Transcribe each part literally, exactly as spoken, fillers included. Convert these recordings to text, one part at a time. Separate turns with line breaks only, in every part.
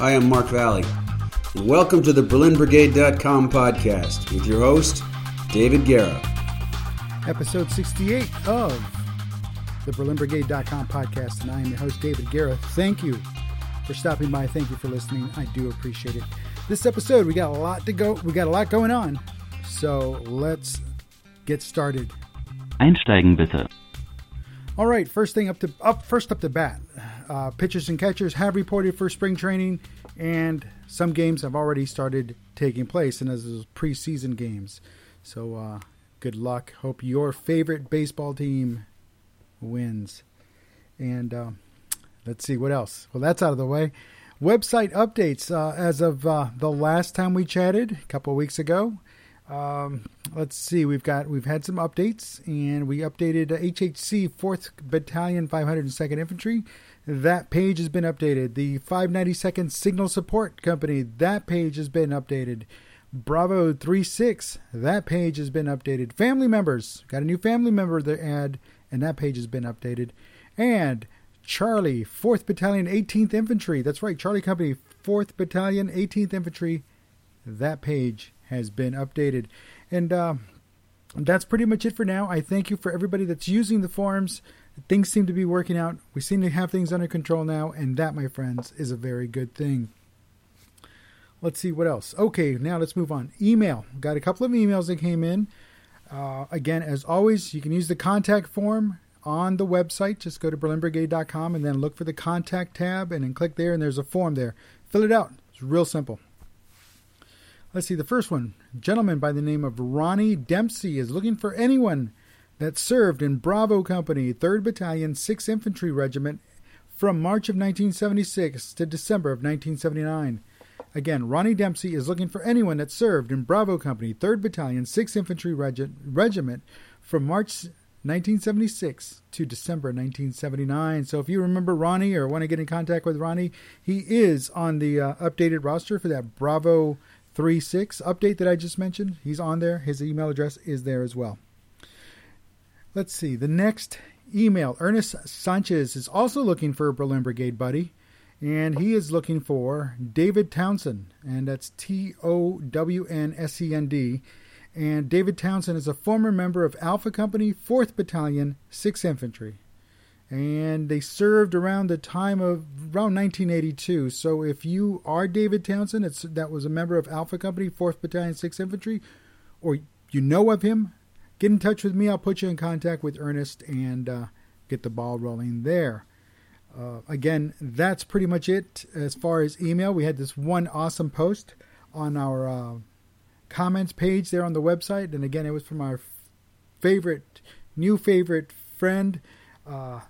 Hi, I'm Mark Valley, and welcome to the Berlin Brigade dot com podcast with your host, David Guerra.
Episode sixty-eight of the Berlin Brigade dot com podcast, and I am your host, David Guerra. Thank you for stopping by. Thank you for listening. I do appreciate it. This episode, we got a lot to go. We got a lot going on, so let's get started.
Einsteigen bitte.
All right, first thing up to up first up to bat. Uh, pitchers and catchers have reported for spring training, and some games have already started taking place, and as those preseason games. So uh, good luck. Hope your favorite baseball team wins. And uh, let's see what else. Well, that's out of the way. Website updates uh, as of uh, the last time we chatted a couple of weeks ago. Um, let's see. We've got we've had some updates, and we updated uh, H H C fourth Battalion five hundred second Infantry. That page has been updated. The five ninety-second Signal Support Company, that page has been updated. Bravo thirty-six, that page has been updated. Family members, got a new family member to add, and that page has been updated. And Charlie, fourth Battalion, eighteenth Infantry, that's right, Charlie Company, fourth Battalion, eighteenth Infantry, that page has been updated. And uh, that's pretty much it for now. I thank you for everybody that's using the forums. Things seem to be working out. We seem to have things under control now, and that, my friends, is a very good thing. Let's see what else. Okay, now let's move on. Email. Got a couple of emails that came in. Uh, again, as always, you can use the contact form on the website. Just go to Berlin Brigade dot com and then look for the contact tab and then click there, and there's a form there. Fill it out. It's real simple. Let's see, the first one. A gentleman by the name of Ronnie Dempsey is looking for anyone that served in Bravo Company, third Battalion, sixth Infantry Regiment from March of nineteen seventy-six to December of nineteen seventy-nine. Again, Ronnie Dempsey is looking for anyone that served in Bravo Company, third Battalion, sixth Infantry Regi- Regiment from March nineteen seventy-six to December nineteen seventy-nine. So if you remember Ronnie or want to get in contact with Ronnie, he is on the uh, updated roster for that Bravo thirty-six update that I just mentioned. He's on there. His email address is there as well. Let's see. The next email. Ernest Sanchez is also looking for a Berlin Brigade buddy, and he is looking for David Townsend, and that's T O W N S E N D. And David Townsend is a former member of Alpha Company, fourth Battalion, sixth Infantry. And they served around the time of around nineteen eighty-two. So if you are David Townsend, it's, that was a member of Alpha Company, fourth Battalion, sixth Infantry, or you know of him, get in touch with me. I'll put you in contact with Ernest and uh, get the ball rolling there. Uh, again, that's pretty much it as far as email. We had this one awesome post on our uh, comments page there on the website. And again, it was from our favorite, new favorite friend. Uh,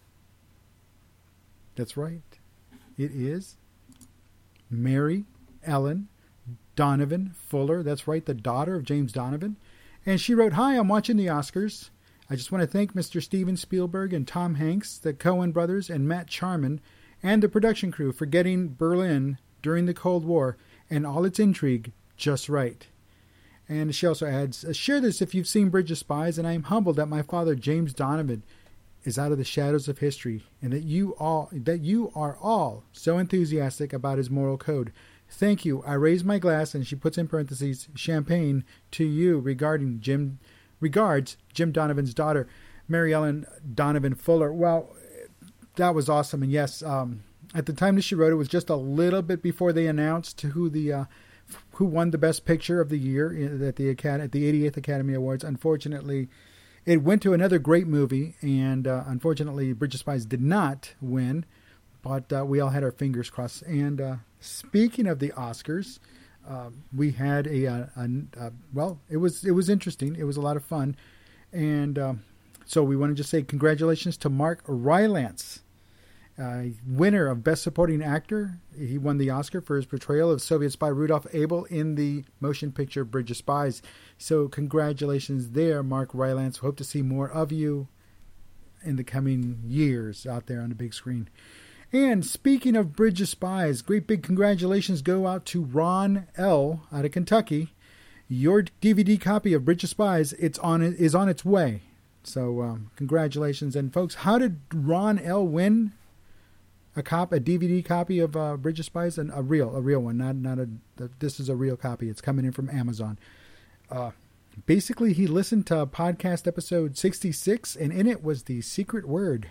that's right. It is Mary Ellen Donovan Fuller. That's right, the daughter of James Donovan. And she wrote, "Hi, I'm watching the Oscars. I just want to thank Mister Steven Spielberg and Tom Hanks, the Coen brothers, and Matt Charman, and the production crew for getting Berlin during the Cold War and all its intrigue just right." And she also adds, "Share this if you've seen Bridge of Spies, and I am humbled that my father, James Donovan, is out of the shadows of history, and that you all that you are all so enthusiastic about his moral code. Thank you. I raise my glass," and she puts in parentheses, "champagne to you regarding Jim, regards Jim Donovan's daughter, Mary Ellen Donovan Fuller." Well, that was awesome. And yes, um, at the time that she wrote it was just a little bit before they announced who the uh, who won the Best Picture of the year at the Acad- at the eighty-eighth Academy Awards. Unfortunately, it went to another great movie, and uh, unfortunately, Bridge of Spies did not win. But uh, we all had our fingers crossed. And uh, speaking of the Oscars, uh, we had a, a, a, a well, it was it was interesting. It was a lot of fun, and uh, so we want to just say congratulations to Mark Rylance, uh, winner of Best Supporting Actor. He won the Oscar for his portrayal of Soviet spy Rudolf Abel in the motion picture Bridge of Spies. So congratulations there, Mark Rylance. Hope to see more of you in the coming years out there on the big screen. And speaking of Bridge of Spies, great big congratulations go out to Ron L. out of Kentucky. Your D V D copy of Bridge of Spies it's on is on its way. So um, congratulations. And folks, how did Ron L. win a cop, a D V D copy of uh, Bridge of Spies, and a real, a real one, not not a. This is a real copy. It's coming in from Amazon. Uh, basically, he listened to podcast episode sixty-six, and in it was the secret word.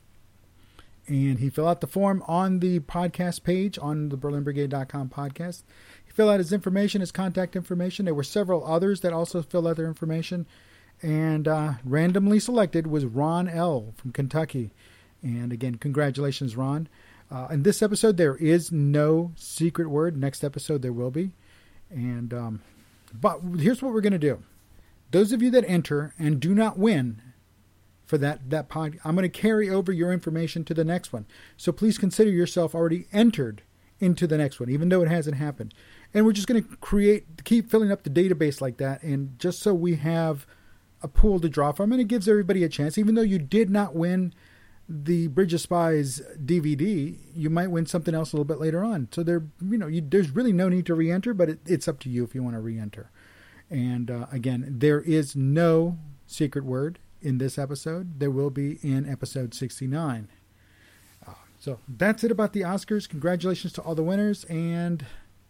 And he filled out the form on the podcast page on the Berlin Brigade dot com podcast. He filled out his information, his contact information. There were several others that also filled out their information. And uh, randomly selected was Ron L. from Kentucky. And again, congratulations, Ron. Uh, in this episode, there is no secret word. Next episode, there will be. And um, but here's what we're going to do. Those of you that enter and do not win for that, that pod, I'm going to carry over your information to the next one. So please consider yourself already entered into the next one, even though it hasn't happened. And we're just going to create, keep filling up the database like that. And just so we have a pool to draw from, and it gives everybody a chance. Even though you did not win the Bridge of Spies D V D, you might win something else a little bit later on. So there, you know, you, there's really no need to re-enter, but it, it's up to you if you want to re-enter. And uh, again, there is no secret word in this episode. There will be in episode sixty-nine. Uh, so that's it about the Oscars. Congratulations to all the winners, and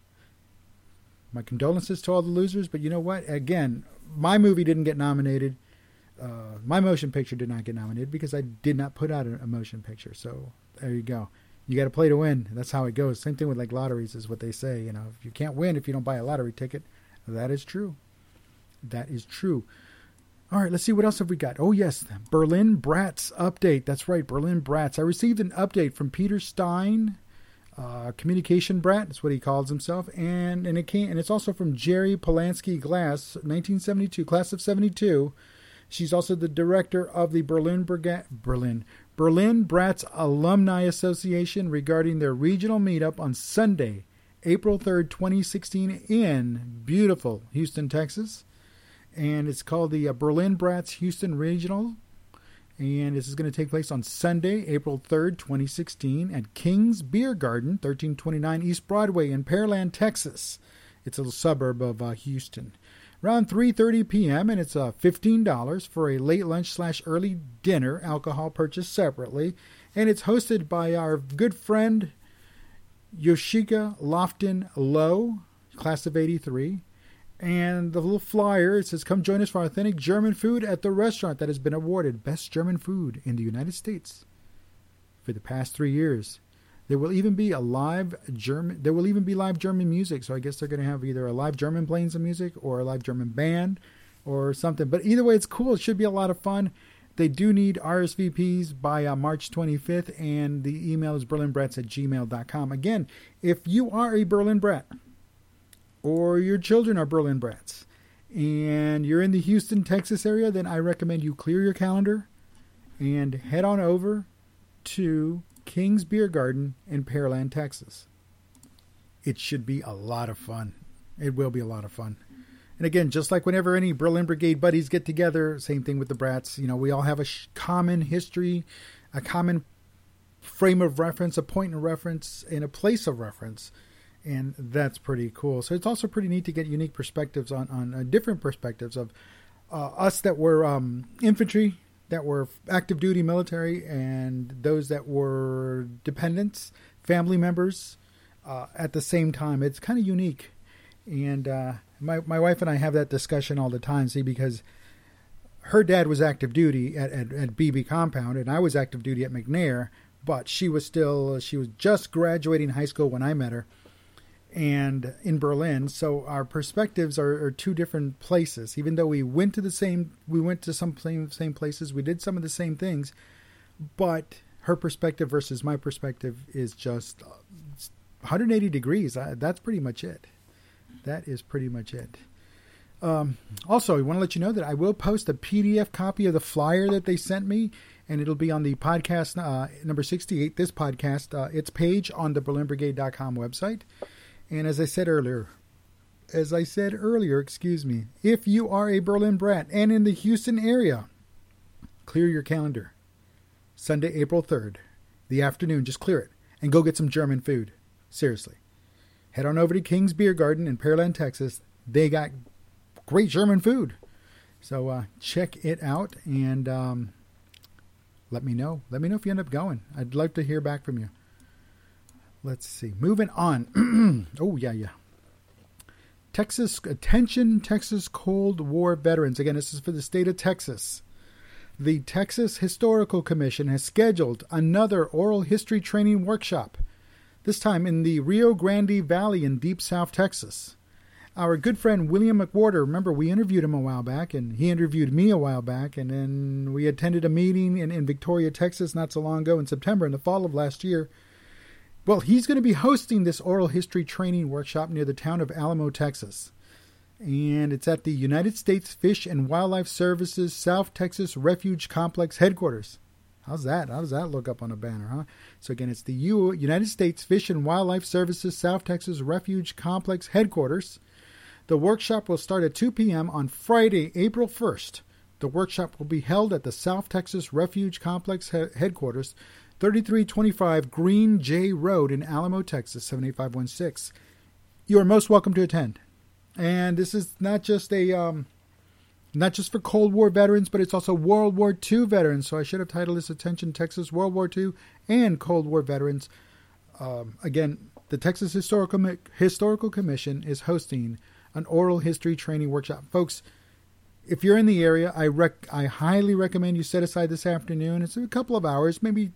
my condolences to all the losers. But you know what? Again, my movie didn't get nominated. Uh, my motion picture did not get nominated because I did not put out a, a motion picture. So there you go. You got to play to win. That's how it goes. Same thing with like lotteries is what they say. You know, if you can't win if you don't buy a lottery ticket. That is true. That is true. All right, let's see what else have we got. Oh yes, Berlin Brats update. That's right, Berlin Brats. I received an update from Peter Stein, uh, communication brat. That's what he calls himself, and and it came and it's also from Jerry Polanski Glass, nineteen seventy-two, class of seventy-two. She's also the director of the Berlin Brigade, Berlin Berlin Brats Alumni Association regarding their regional meetup on Sunday, April third, twenty sixteen, in beautiful Houston, Texas. And it's called the uh, Berlin Brats Houston Regional. And this is going to take place on Sunday, April third, twenty sixteen, at King's Beer Garden, thirteen twenty-nine East Broadway in Pearland, Texas. It's a little suburb of uh, Houston. Around three thirty p.m., and it's uh, fifteen dollars for a late lunch slash early dinner, alcohol purchased separately. And it's hosted by our good friend Yoshika Lofton Lowe, class of eighty-three. And the little flyer, it says, come join us for authentic German food at the restaurant that has been awarded Best German Food in the United States for the past three years. There will even be a live German, there will even be live German music. So I guess they're going to have either a live German playing some music or a live German band or something. But either way, it's cool. It should be a lot of fun. They do need R S V Ps by uh, March twenty-fifth, and the email is berlin brats at gmail dot com. Again, if you are a Berlin Brat, or your children are Berlin Brats, and you're in the Houston, Texas area, then I recommend you clear your calendar and head on over to King's Beer Garden in Pearland, Texas. It should be a lot of fun. It will be a lot of fun. And again, just like whenever any Berlin Brigade buddies get together, same thing with the Brats. You know, we all have a sh- common history, a common frame of reference, a point of reference, and a place of reference. And that's pretty cool. So it's also pretty neat to get unique perspectives on, on uh, different perspectives of uh, us that were um, infantry, that were active duty military, and those that were dependents, family members uh, at the same time. It's kind of unique. And uh, my, my wife and I have that discussion all the time, see, because her dad was active duty at, at, at B B Compound, and I was active duty at McNair, but she was still, she was just graduating high school when I met her. And in Berlin, so our perspectives are, are two different places. Even though we went to the same, we went to some same, same places, we did some of the same things, but her perspective versus my perspective is just one hundred eighty degrees. I, that's pretty much it. That is pretty much it. Um, also, I want to let you know that I will post a P D F copy of the flyer that they sent me, and it'll be on the podcast uh, number sixty-eight, this podcast, uh, its page on the berlin brigade dot com website. And as I said earlier, as I said earlier, excuse me, if you are a Berlin Brat and in the Houston area, clear your calendar. Sunday, April third, the afternoon, just clear it and go get some German food. Seriously. Head on over to King's Beer Garden in Pearland, Texas. They got great German food. So uh, check it out and um, let me know. Let me know if you end up going. I'd love to hear back from you. let's see. Moving on. oh, yeah, yeah. Texas, attention, Texas Cold War veterans. Again, this is for the state of Texas. The Texas Historical Commission has scheduled another oral history training workshop, this time in the Rio Grande Valley in Deep South Texas. Our good friend William McWhorter, remember we interviewed him a while back, and he interviewed me a while back, and then we attended a meeting in, in Victoria, Texas not so long ago in September, in the fall of last year. Well, he's going to be hosting this oral history training workshop near the town of Alamo, Texas. And it's at the United States Fish and Wildlife Services South Texas Refuge Complex headquarters. How's that? How does that look up on a banner, huh? So again, it's the U- United States Fish and Wildlife Services South Texas Refuge Complex headquarters. The workshop will start at two p.m. on Friday, April first. The workshop will be held at the South Texas Refuge Complex he- headquarters, thirty-three twenty-five Green J Road in Alamo, Texas, seven eight five one six. You are most welcome to attend. And this is not just a um, not just for Cold War veterans, but it's also World War Two veterans. So I should have titled this Attention Texas World War Two and Cold War Veterans. Um, again, the Texas Historical Historical Commission is hosting an oral history training workshop. Folks, if you're in the area, I rec- I highly recommend you set aside this afternoon. It's a couple of hours, maybe,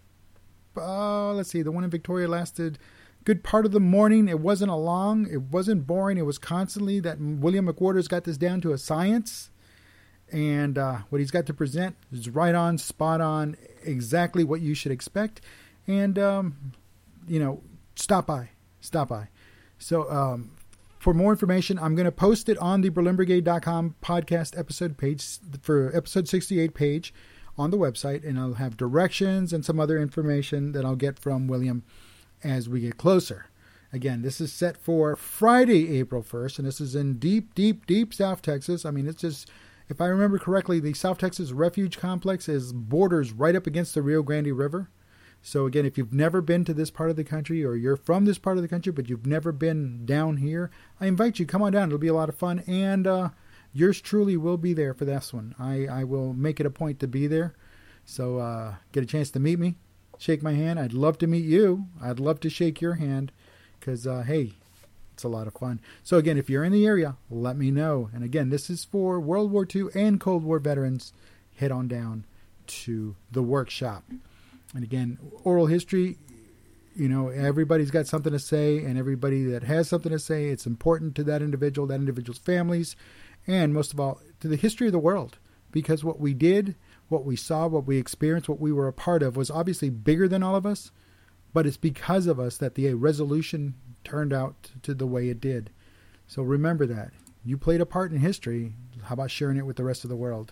uh, let's see, the one in Victoria lasted a good part of the morning. It wasn't a long, it wasn't boring. It was constantly that William McWhorter's got this down to a science. And uh, what he's got to present is right on, spot on, exactly what you should expect. And, um, you know, stop by, stop by. So, um, for more information, I'm going to post it on the Berlin Brigade dot com podcast episode page for episode sixty-eight page on the website, and I'll have directions and some other information that I'll get from William as we get closer. Again, this is set for Friday, April first, and this is in deep, deep, deep South Texas. I mean, it's just, if I remember correctly, the South Texas Refuge Complex is borders right up against the Rio Grande River. So again, if you've never been to this part of the country, or you're from this part of the country, but you've never been down here, I invite you, come on down. It'll be a lot of fun. And uh, yours truly will be there for this one. I, I will make it a point to be there. So uh, get a chance to meet me, shake my hand. I'd love to meet you. I'd love to shake your hand because, uh, hey, it's a lot of fun. So again, if you're in the area, let me know. And again, this is for World War Two and Cold War veterans. Head on down to the workshop. And again, oral history, you know, everybody's got something to say, and everybody that has something to say, it's important to that individual, that individual's families, and most of all, to the history of the world. Because what we did, what we saw, what we experienced, what we were a part of was obviously bigger than all of us, but it's because of us that the resolution turned out to the way it did. So remember that. You played a part in history. How about sharing it with the rest of the world?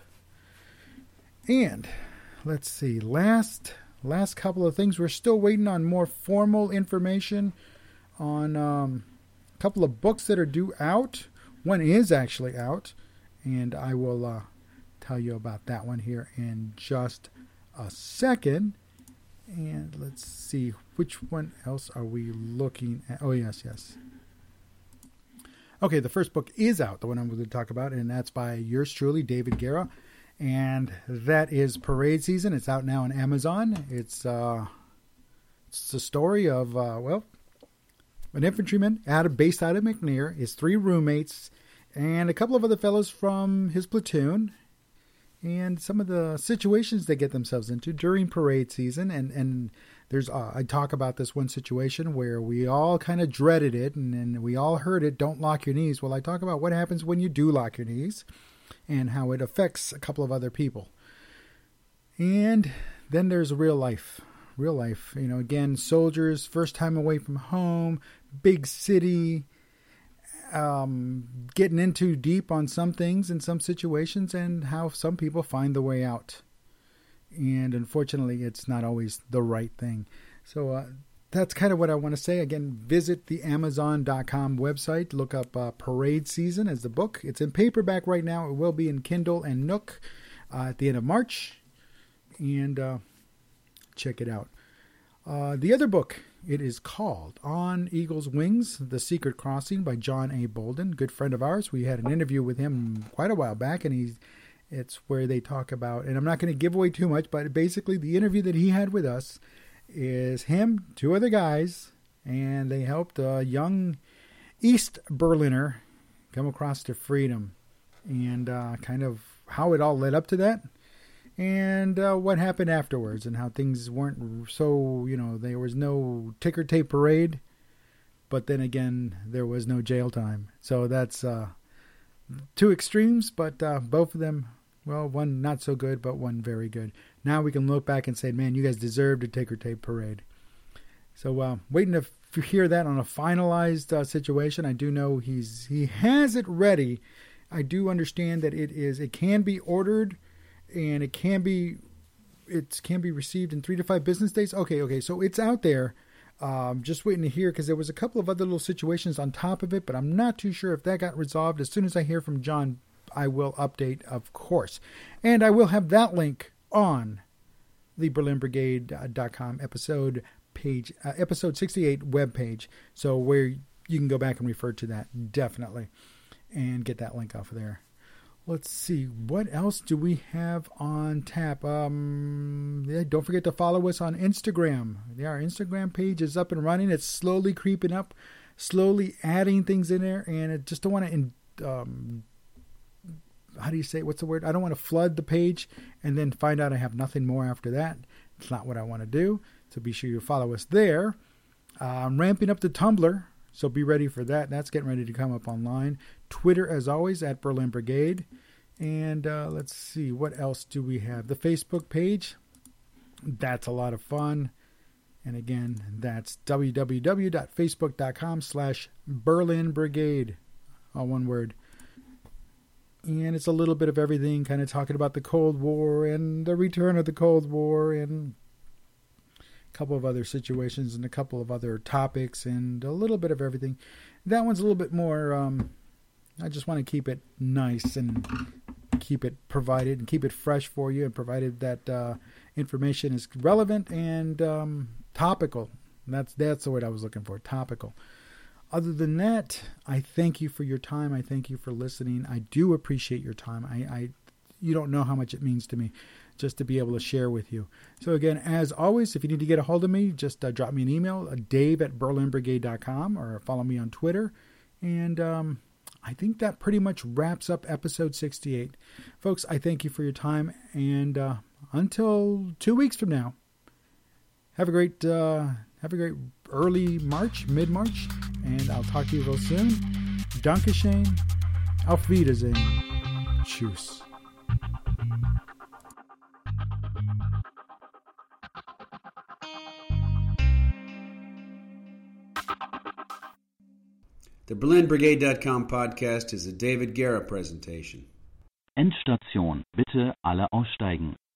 And let's see, last... Last couple of things. We're still waiting on more formal information on um, a couple of books that are due out. One is actually out, and I will uh, tell you about that one here in just a second. And let's see, which one else are we looking at? Oh, yes, yes. Okay, the first book is out, the one I'm going to talk about, and that's by yours truly, David Guerra. And that is Parade Season. It's out now on Amazon. It's uh, it's a story of, uh, well, an infantryman out of, based out of McNair, his three roommates, and a couple of other fellows from his platoon, and some of the situations they get themselves into during parade season. And, and there's, uh, I talk about this one situation where we all kind of dreaded it, and, and we all heard it, don't lock your knees. Well, I talk about what happens when you do lock your knees, and how it affects a couple of other people. And then there's real life. Real life. You know, again, soldiers, first time away from home, big city, um, getting into deep on some things in some situations, and how some people find the way out. And unfortunately, it's not always the right thing. So uh, that's kind of what I want to say. Again, visit the Amazon dot com website. Look up uh, Parade Season as the book. It's in paperback right now. It will be in Kindle and Nook uh, at the end of March. And uh, check it out. Uh, the other book, it is called On Eagle's Wings, The Secret Crossing by John A. Bolden, good friend of ours. We had an interview with him quite a while back, and he's it's where they talk about, and I'm not going to give away too much, but basically the interview that he had with us is him, two other guys, and they helped a young East Berliner come across to freedom, and uh, kind of how it all led up to that, and uh, what happened afterwards, and how things weren't so, you know, there was no ticker tape parade, but then again, there was no jail time. So that's uh, two extremes, but uh, both of them, well, one not so good, but one very good. Now we can look back and say, man, you guys deserved a ticker tape parade. So uh, waiting to f- hear that on a finalized uh, situation. I do know he's he has it ready. I do understand that it is it can be ordered, and it can be it can be received in three to five business days. Okay, okay, so it's out there. Um, just waiting to hear, because there was a couple of other little situations on top of it, but I'm not too sure if that got resolved. As soon as I hear from John, I will update, of course. And I will have that link on the Berlin Brigade dot com episode page, uh, episode sixty-eight webpage. So where you can go back and refer to that, definitely, and get that link off of there. Let's see, what else do we have on tap? Um, yeah, don't forget to follow us on Instagram. Yeah, our Instagram page is up and running. It's slowly creeping up, slowly adding things in there, and I just don't want to, um, how do you say, what's the word? I don't want to flood the page and then find out I have nothing more after that. It's not what I want to do, so be sure you follow us there. Uh, I'm ramping up the Tumblr, so be ready for that. That's getting ready to come up online. Twitter, as always, at Berlin Brigade. And uh, let's see, what else do we have? The Facebook page. That's a lot of fun. And again, that's www.facebook.com slash Berlin Brigade. All one word. And it's a little bit of everything, kind of talking about the Cold War and the return of the Cold War and a couple of other situations and a couple of other topics and a little bit of everything. That one's a little bit more, um, I just want to keep it nice and keep it provided and keep it fresh for you, and provided that uh, information is relevant and um, topical. And that's, that's the word I was looking for, topical. Other than that, I thank you for your time. I thank you for listening. I do appreciate your time. I, I you don't know how much it means to me just to be able to share with you. So again, as always, if you need to get a hold of me, just uh, drop me an email, uh, dave at berlin brigade dot com, or follow me on Twitter. And um, I think that pretty much wraps up episode sixty-eight. Folks, I thank you for your time. And uh, until two weeks from now, have a great, uh, have a great early March, mid-March. And I'll talk to you real soon. Dankeschön. Auf Wiedersehen. Tschüss.
The Berlin Brigade dot com podcast is a David Guerra presentation.
Endstation. Bitte alle aussteigen.